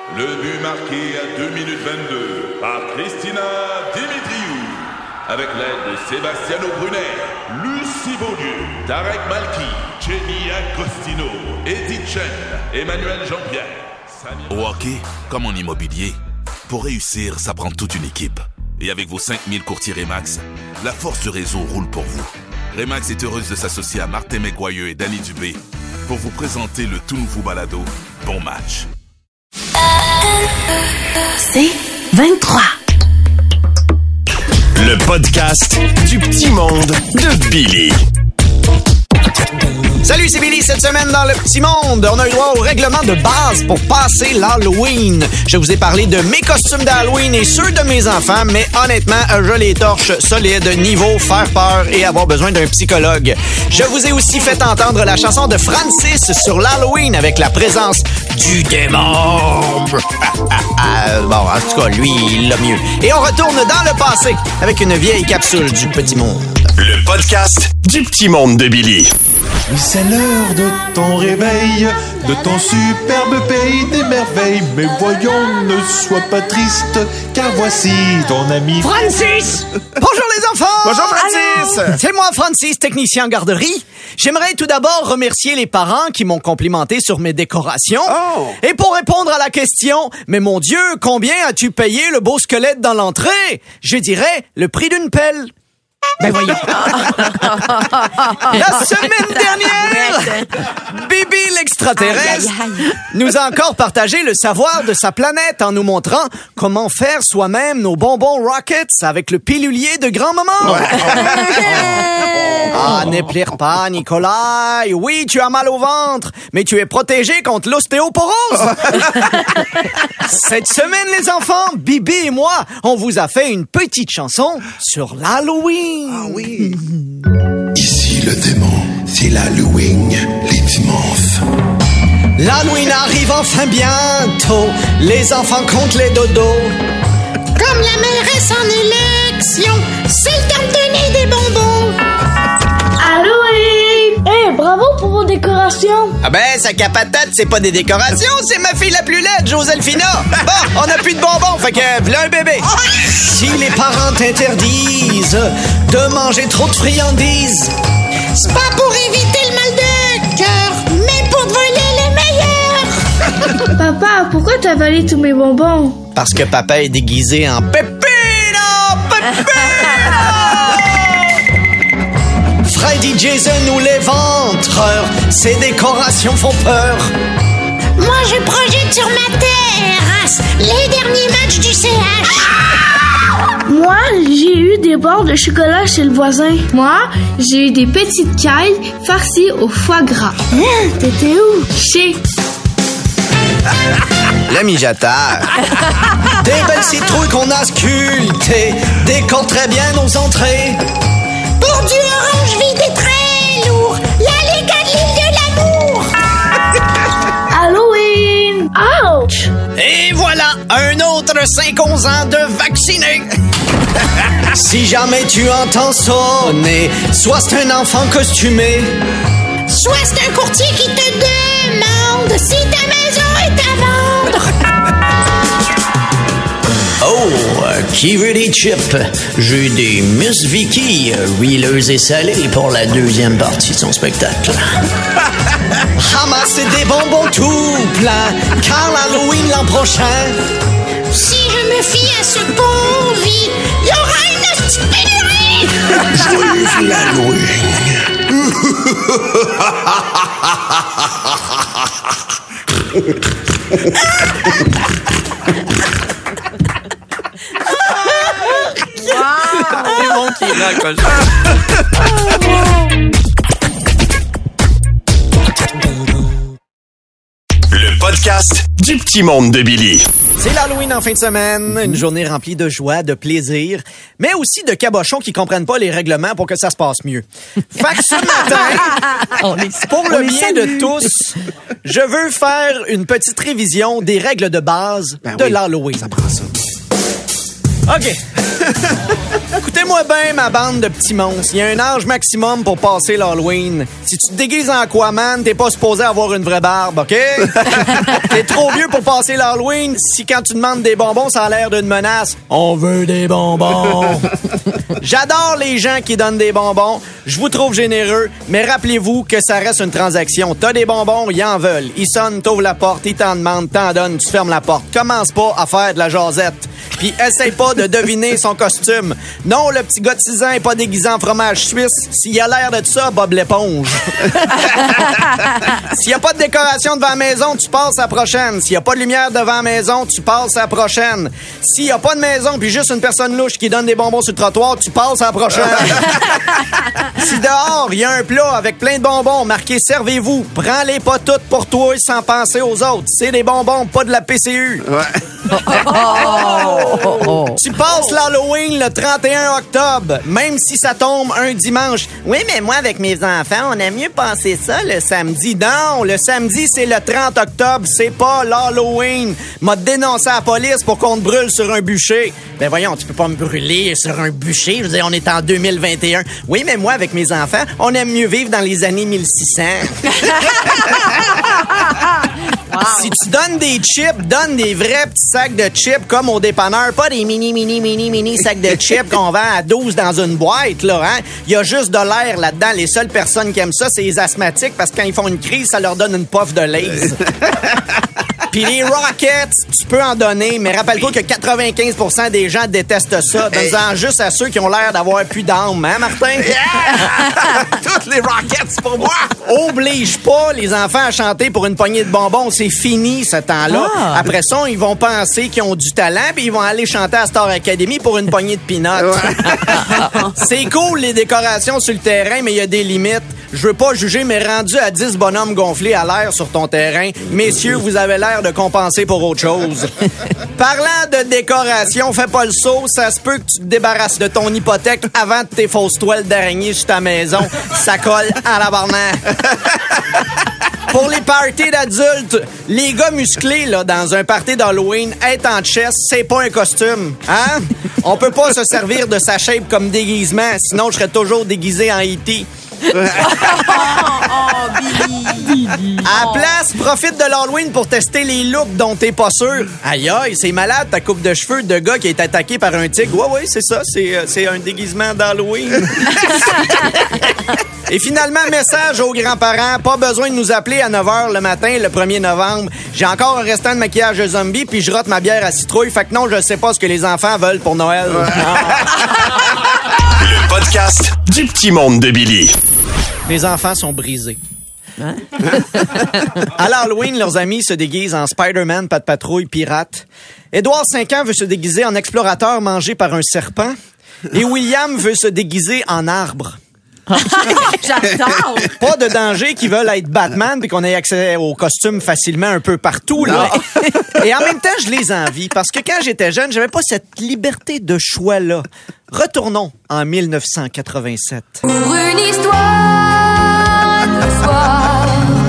Le but marqué à 2 minutes 22 par Christina Dimitriou. Avec l'aide de Sebastiano Brunet, Lucie Beaulieu, Tarek Malki, Jenny Agostino, Edith Chen, Emmanuel Jean-Pierre. Au hockey, comme en immobilier, pour réussir, ça prend toute une équipe. Et avec vos 5000 courtiers Remax, la force du réseau roule pour vous. Remax est heureuse de s'associer à Martin McGuire et Danny Dubé pour vous présenter le tout nouveau balado Bon Match. C'est 23. Le podcast du petit monde de Billy. Salut, c'est Billy. Cette semaine, dans le petit monde, on a eu droit au règlement de base pour passer l'Halloween. Je vous ai parlé de mes costumes d'Halloween et ceux de mes enfants, mais honnêtement, je les torche solide, niveau faire peur et avoir besoin d'un psychologue. Je vous ai aussi fait entendre la chanson de Francis sur l'Halloween avec la présence du démon. Bon, en tout cas, lui, il l'a mieux. Et on retourne dans le passé avec une vieille capsule du petit monde. Le podcast du petit monde de Billy. Oui, c'est l'heure de ton réveil, de ton superbe pays des merveilles. Mais voyons, ne sois pas triste, car voici ton ami Francis! Bonjour les enfants! Bonjour Francis! Alors, c'est moi Francis, technicien en garderie. J'aimerais tout d'abord remercier les parents qui m'ont complimenté sur mes décorations. Oh! Et pour répondre à la question, mais mon Dieu, combien as-tu payé le beau squelette dans l'entrée? Je dirais le prix d'une pelle. Ben voyons. La semaine dernière, Bibi l'extraterrestre nous a encore partagé le savoir de sa planète en nous montrant comment faire soi-même nos bonbons Rockets avec le pilulier de grand-maman. Ah, ne pleure pas, Nicolas. Oui, tu as mal au ventre, mais tu es protégé contre l'ostéoporose. Cette semaine, les enfants, Bibi et moi, on vous a fait une petite chanson sur l'Halloween. Ah oui. Ici le démon, c'est l'Halloween, les dimanches. L'Halloween arrive enfin bientôt, les enfants comptent les dodos. Comme la mairesse en élection, c'est le temps de donner des bonbons. Halloween! Hey, bravo pour vos décorations! Ah ben, ça capatate, c'est pas des décorations, c'est ma fille la plus laide, Joselphina. Bon, on n'a plus de bonbons, fait que v'là un bébé. Si les parents t'interdisent de manger trop de friandises, C'est pas pour éviter le mal de cœur, mais pour te voler les meilleurs. Papa, pourquoi t'as avalé tous mes bonbons? parce que papa est déguisé en Pépino! Freddy, Jason ou les ventreurs, ces décorations font peur. Moi, je projette sur ma terrasse les derniers matchs du CH. Moi, j'ai eu des barres de chocolat chez le voisin. Moi, j'ai eu des petites cailles farcies au foie gras. T'étais où? Chez... Le mijoteur. Des belles citrouilles qu'on a sculptées décorent très bien nos entrées. Pour du orange vide et très lourd, la Liga de l'île de l'amour. Halloween! Ouch! Et voilà, un autre 5-11 ans de vacciné. Si jamais tu entends sonner, soit c'est un enfant costumé, soit c'est un courtier qui te demande si ta maison est à vendre. Oh, qui veut des chips? J'ai des Miss Vicky, huileuses et salées pour la deuxième partie de son spectacle. Ramassez des bonbons tout plein, car l'Halloween l'an prochain. Si je me fie à ce qu'on vit, il y aura une hostie pénurie. Joyeux l'Halloween. C'est bon qui raccroche. Le podcast du petit monde de Billy. C'est l'Halloween en fin de semaine, une journée remplie de joie, de plaisir, mais aussi de cabochons qui comprennent pas les règlements pour que ça se passe mieux. Fait que ce matin, pour le bien de tous, je veux faire une petite révision des règles de base de l'Halloween. Ça prend ça. OK. Écoutez-moi bien, ma bande de petits monstres. Il y a un âge maximum pour passer l'Halloween. Si tu te déguises en Aquaman, t'es pas supposé avoir une vraie barbe, OK? T'es trop vieux pour passer l'Halloween. Si quand tu demandes des bonbons, ça a l'air d'une menace. On veut des bonbons. J'adore les gens qui donnent des bonbons. Je vous trouve généreux, mais rappelez-vous que ça reste une transaction. T'as des bonbons, ils en veulent. Ils sonnent, t'ouvres la porte, ils t'en demandent, t'en donnent, tu fermes la porte. Commence pas à faire de la jasette. Puis essaye pas de deviner son costume. Non, le petit gars de 6 ans est pas déguisé en fromage suisse. S'il a l'air de ça, Bob l'éponge. S'il y a pas de décoration devant la maison, tu passes à la prochaine. S'il y a pas de lumière devant la maison, tu passes à la prochaine. S'il y a pas de maison puis juste une personne louche qui donne des bonbons sur le trottoir, tu passes à la prochaine. Si dehors, il y a un plat avec plein de bonbons marqué « Servez-vous », prends-les pas toutes pour toi sans penser aux autres. C'est des bonbons, pas de la PCU. Ouais. Tu passes l'Halloween le 31 octobre, même si ça tombe un dimanche. Oui, mais moi, avec mes enfants, on aime mieux passer ça le samedi. Non, le samedi, c'est le 30 octobre, c'est pas l'Halloween. M'a dénoncé à la police pour qu'on te brûle sur un bûcher. Ben voyons, tu peux pas me brûler sur un bûcher. Je veux dire, on est en 2021. Oui, mais moi, avec mes enfants, on aime mieux vivre dans les années 1600. Wow. Si tu donnes des chips, donne des vrais petits sacs de chips comme au dépanneur, pas des mini sacs de chips qu'on vend à 12 dans une boîte, là, hein? Il y a juste de l'air là-dedans. Les seules personnes qui aiment ça, c'est les asthmatiques parce que quand ils font une crise, ça leur donne une puff de Lay's. Puis les Rockets, tu peux en donner, mais rappelle-toi que 95% des gens détestent ça. Donne-en juste à ceux qui ont l'air d'avoir plus d'âme, hein, Martin? Yeah! Toutes les Rockets pour moi! Oblige pas les enfants à chanter pour une poignée de bonbons. C'est fini, ce temps-là. Ah. Après ça, ils vont penser qu'ils ont du talent, puis ils vont aller chanter à Star Academy pour une poignée de peanuts. Ouais. C'est cool, les décorations sur le terrain, mais il y a des limites. Je veux pas juger, mais rendu à 10 bonhommes gonflés à l'air sur ton terrain, messieurs, vous avez l'air de compenser pour autre chose. Parlant de décoration, fais pas le saut. Ça se peut que tu te débarrasses de ton hypothèque avant de tes fausses toiles d'araignée sur ta maison. Ça colle à la barnaque. Pour les parties d'adultes, les gars musclés là, dans un party d'Halloween, être en chest, c'est pas un costume. Hein? On peut pas se servir de sa shape comme déguisement, sinon je serais toujours déguisé en E.T. Billy. À la place, profite de l'Halloween pour tester les looks dont t'es pas sûr. Aïe aïe, c'est malade ta coupe de cheveux de gars qui est attaqué par un tigre. Ouais, c'est ça, c'est un déguisement d'Halloween. Et finalement, message aux grands-parents, pas besoin de nous appeler à 9h le matin, le 1er novembre. J'ai encore un restant de maquillage de zombie, puis je rote ma bière à citrouille. Fait que non, je sais pas ce que les enfants veulent pour Noël. Le podcast du petit monde de Billy. Mes enfants sont brisés. Hein? À l'Halloween, leurs amis se déguisent en Spider-Man, Pat Patrouille, pirate. Édouard, 5 ans, veut se déguiser en explorateur mangé par un serpent. Et William veut se déguiser en arbre. J'adore! Pas de danger qui veulent être Batman puis qu'on ait accès aux costumes facilement un peu partout, là. Et en même temps, je les envie parce que quand j'étais jeune, j'avais pas cette liberté de choix-là. Retournons en 1987. Pour une histoire de soir,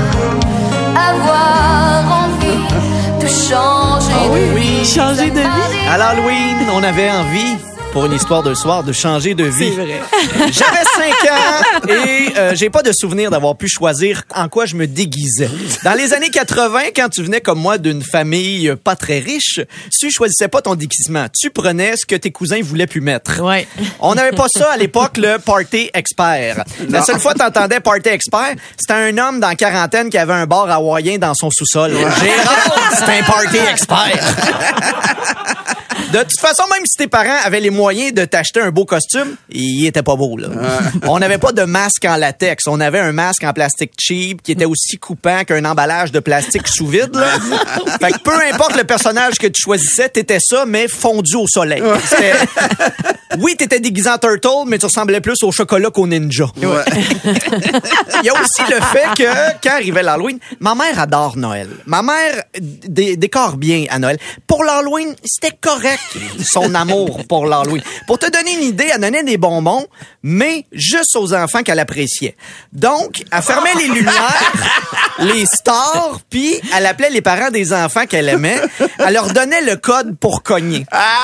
avoir envie de changer de vie. Changer de vie. À l'Halloween, on avait envie, pour une histoire de soir, de changer de vie. C'est vrai. J'avais 5 ans et j'ai pas de souvenir d'avoir pu choisir en quoi je me déguisais. Dans les années 80, quand tu venais comme moi d'une famille pas très riche, tu choisissais pas ton déguisement. Tu prenais ce que tes cousins voulaient plus mettre. Ouais. On n'avait pas ça à l'époque, le party expert. La seule fois que t'entendais party expert, c'était un homme dans la quarantaine qui avait un bar hawaïen dans son sous-sol. Gérard, c'est un party expert. De toute façon, même si tes parents avaient les moyens de t'acheter un beau costume, il était pas beau, là. On n'avait pas de masque en latex. On avait un masque en plastique cheap qui était aussi coupant qu'un emballage de plastique sous vide, là. Fait que peu importe le personnage que tu choisissais, t'étais ça, mais fondu au soleil. Oui, t'étais déguisé en Turtle, mais tu ressemblais plus au chocolat qu'au ninja. Il y a aussi le fait que, quand arrivait l'Halloween, ma mère adore Noël. Ma mère décore bien à Noël. Pour l'Halloween, c'était correct, son amour pour l'Halloween. Pour te donner une idée, elle donnait des bonbons, mais juste aux enfants qu'elle appréciait. Donc, elle fermait les lumières, les stars, puis elle appelait les parents des enfants qu'elle aimait. Elle leur donnait le code pour cogner.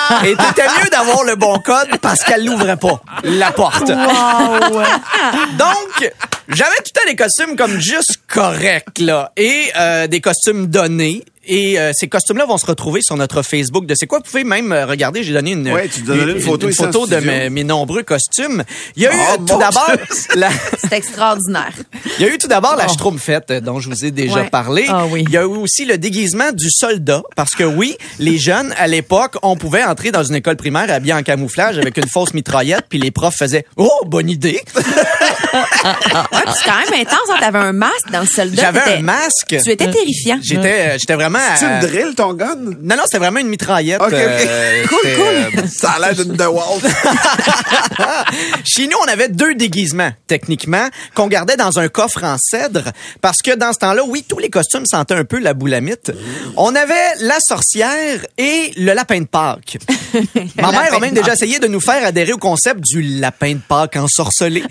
Et t'étais mieux d'avoir le bon code parce qu'elle l'ouvrait pas, la porte. Wow. Donc, j'avais tout le temps des costumes comme juste corrects, là. Et des costumes donnés. Et ces costumes-là vont se retrouver sur notre Facebook de C'est quoi? Vous pouvez même regarder, j'ai donné une photo de mes nombreux costumes. Il y a eu tout d'abord... C'est extraordinaire. Il y a eu tout d'abord la Schtroumpfette dont je vous ai déjà parlé. Ah, oui. Il y a eu aussi le déguisement du soldat. Parce que oui, les jeunes, à l'époque, on pouvait entrer dans une école primaire habillé en camouflage avec une fausse mitraillette, puis les profs faisaient « Oh, bonne idée! » Ouais, c'est quand même intense. Hein? T'avais un masque dans le soldat. J'avais un masque. Tu étais terrifiant. J'étais vraiment... Tu me drilles ton gun? Non, c'était vraiment une mitraillette. Okay. Cool. Ça a l'air d'une DeWalt. Chez nous, on avait 2 déguisements, techniquement, qu'on gardait dans un coffre en cèdre. Parce que dans ce temps-là, oui, tous les costumes sentaient un peu la boulamite. On avait la sorcière et le lapin de Pâques. Ma mère a même déjà essayé de nous faire adhérer au concept du lapin de Pâques ensorcelé.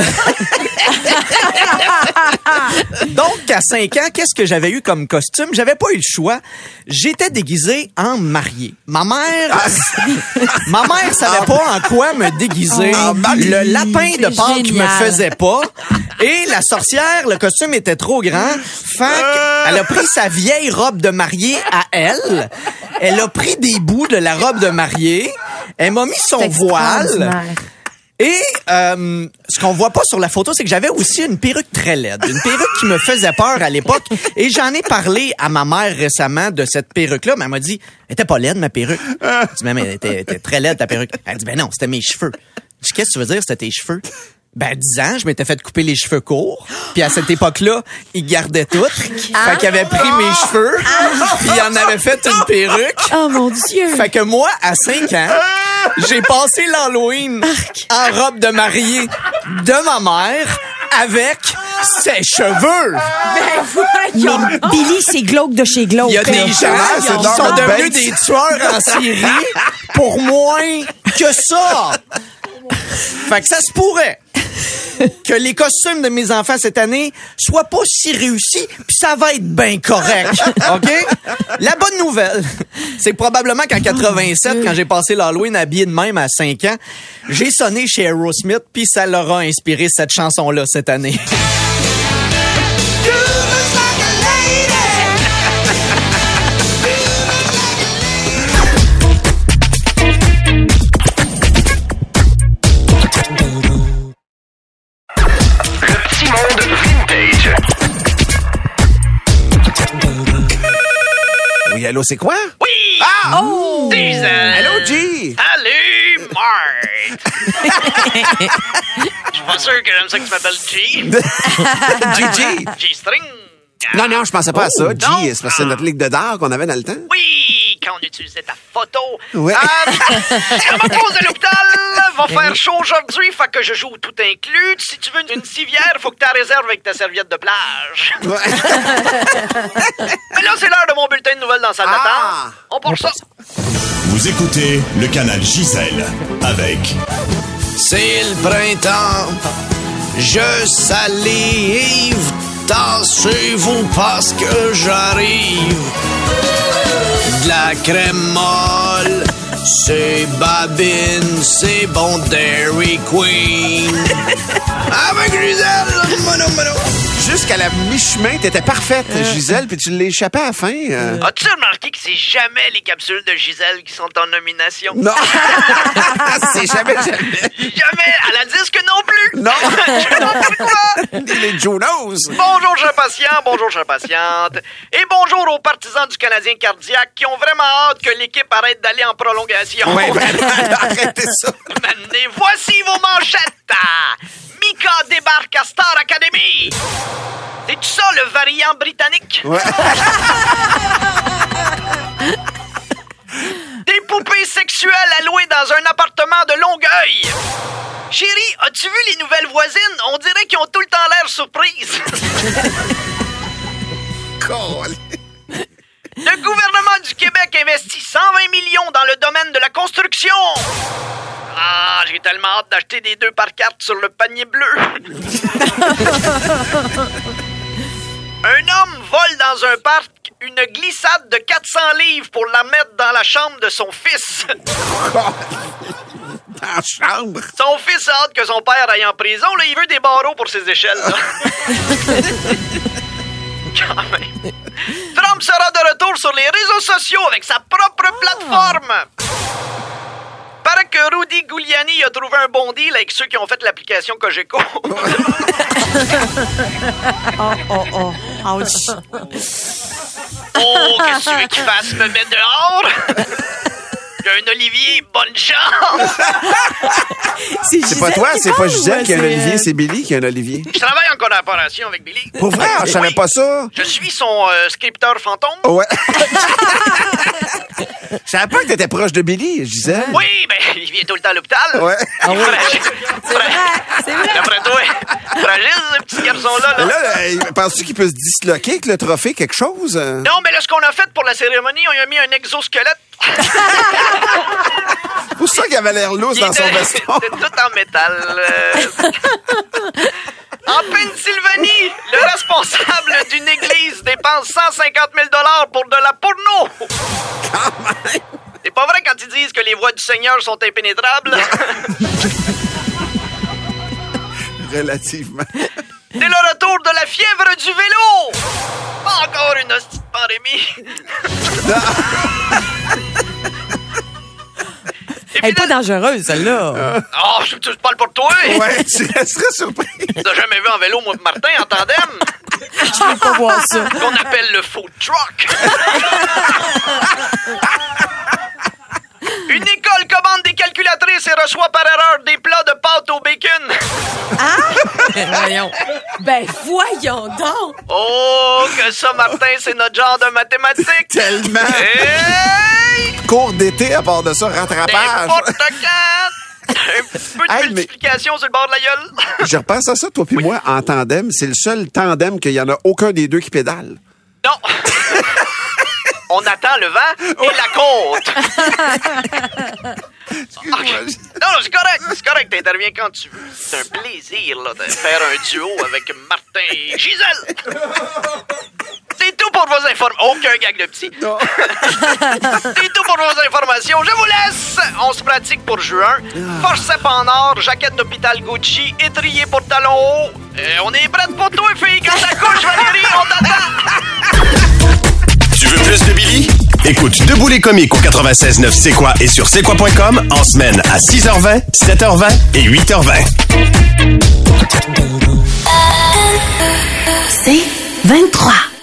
Donc, à 5 ans, qu'est-ce que j'avais eu comme costume? J'avais pas eu le choix. J'étais déguisé en marié. Ma mère savait pas en quoi me déguiser. Le lapin de Pâques me faisait pas. Et la sorcière, le costume était trop grand. Fait qu'elle a pris sa vieille robe de mariée à elle. Elle a pris des bouts de la robe de mariée. Elle m'a mis son voile. Et ce qu'on voit pas sur la photo, c'est que j'avais aussi une perruque très laide. Une perruque qui me faisait peur à l'époque. Et j'en ai parlé à ma mère récemment de cette perruque-là. Mais elle m'a dit, elle était pas laide, ma perruque. Je dis, mais elle était très laide, ta perruque. Elle dit, ben non, c'était mes cheveux. Je dis, qu'est-ce que tu veux dire, c'était tes cheveux? Ben, 10 ans, je m'étais fait couper les cheveux courts. Puis à cette époque-là, il gardait tout. Fait qu'il avait pris mes cheveux. Puis il en avait fait une perruque. Oh mon Dieu! Fait que moi, à 5 ans, j'ai passé l'Halloween en robe de mariée de ma mère avec ses cheveux. Ben, Billy, c'est glauque de chez glauque. Il y a des gens qui sont devenus des tueurs en série pour moins que ça. Fait que ça se pourrait que les costumes de mes enfants cette année soient pas si réussis, puis ça va être bien correct. OK? La bonne nouvelle, c'est que probablement qu'en 87, quand j'ai passé l'Halloween habillé de même à 5 ans, j'ai sonné chez Aerosmith, puis ça leur a inspiré cette chanson-là cette année. Oui, allô, c'est quoi? Oui! Ah! Oh! Allô, G! Salut, Mark! Je suis pas sûr que j'aime ça que tu m'appelles G. G. G-string. Non, je pensais pas à ça. G, Non. c'est parce que c'est notre ligue de dard qu'on avait dans le temps. Oui, quand on utilisait ta photo. Ouais. Ma pause de l'hôpital va faire chaud aujourd'hui, fait que je joue tout inclus. Si tu veux une civière, faut que tu la réserves avec ta serviette de plage. Mais là, c'est l'heure de mon bulletin de nouvelles dans la salle d'attente. On part ça. Vous écoutez le canal Gisèle avec... C'est le printemps, je salive, tassez-vous parce que j'arrive. De la crème molle, c'est Babine, c'est bon Dairy Queen. Avec Gisèle, mono. Jusqu'à la mi-chemin, t'étais parfaite, Gisèle, puis tu l'as échappé à la fin. As-tu remarqué que c'est jamais les capsules de Gisèle qui sont en nomination? Non! C'est jamais. Jamais! À la disque non plus! Non! Je n'en sais quoi! Les Jonas! Bonjour, chers patients, bonjour, chères patientes. Et bonjour aux partisans du Canadien cardiaque qui ont vraiment hâte que l'équipe arrête d'aller en prolongation. Oui, arrêtez ça! Maintenant, voici vos manchettes! Mika débarque à Star Academy! C'est-tu ça, le variant britannique? Ouais. Des poupées sexuelles allouées dans un appartement de Longueuil. Chérie, as-tu vu les nouvelles voisines? On dirait qu'ils ont tout le temps l'air surprises. Le gouvernement du Québec investit 120 millions dans le domaine de la construction. Ah, j'ai tellement hâte d'acheter des 2x4 sur le panier bleu. Un homme vole dans un parc une glissade de 400 livres pour la mettre dans la chambre de son fils. Dans la chambre? Son fils a hâte que son père aille en prison. Là, il veut des barreaux pour ses échelles. Là. Quand même. Trump sera de retour sur les réseaux sociaux avec sa propre plateforme. Paraît que Rudy Giuliani a trouvé un bon deal avec ceux qui ont fait l'application Cogeco. Ouch. Oh, qu'est-ce que tu veux qu'il fasse? Me mettre dehors? J'ai un Olivier, bonne chance! C'est pas toi, c'est pas Gisèle qui a un Olivier, c'est Billy qui a un Olivier. Je travaille en collaboration avec Billy. Pour vrai? Je savais pas ça. Je suis son scripteur fantôme. Ouais. Je savais pas que t'étais proche de Billy, Gisèle. Oui, ben, il vient tout le temps à l'hôpital. Ouais. Ah oui. C'est vrai. D'après toi, fragile, ce petit garçon-là. Mais là, penses-tu qu'il peut se disloquer avec le trophée, quelque chose? Non, mais là, ce qu'on a fait pour la cérémonie, on lui a mis un exosquelette. C'est pour ça qu'il avait l'air lourd dans son veston. C'était tout en métal. En Pennsylvanie, le responsable d'une église dépense 150 000 $ pour de la porno. C'est pas vrai quand ils disent que les voies du Seigneur sont impénétrables. Relativement. C'est le retour de la fièvre du vélo. Pas encore une hostie de pandémie. Elle est pas dangereuse, celle-là. Oh, tu parles pour toi. Ouais, tu serais surpris. T'as jamais vu en vélo, moi, Martin, en tandem? Je veux pas voir ça. Qu'on appelle le food truck. Une école commande des calculatrices et reçoit par erreur des plats de pâtes au bacon. Voyons. Ben, voyons donc. Oh, que ça, Martin, c'est notre genre de mathématiques. Tellement. Hey! Cours d'été, à part de ça, rattrapage. N'importe quand. Un petit peu de multiplication sur le bord de la gueule. Je repense à ça, toi puis moi, en tandem. C'est le seul tandem qu'il y en a aucun des deux qui pédale. Non. On attend le vent et la côte. Excuse-moi. Okay. Non, c'est correct. C'est correct. T'interviens quand tu veux. C'est un plaisir là, de faire un duo avec Martin et Gisèle. C'est tout pour vos informations. Aucun gag de psy. Non. C'est tout pour vos informations. Je vous laisse. On se pratique pour juin. Forceps en or, jaquette d'hôpital Gucci, étrier pour talons hauts. On est prêtes pour toi, fille. Quand ça couche, Valérie, on t'attend. Tu veux plus de Billy? Écoute Debout les comiques au 96.9 C'est quoi et sur c'est quoi.com en semaine à 6h20, 7h20 et 8h20. C'est 23.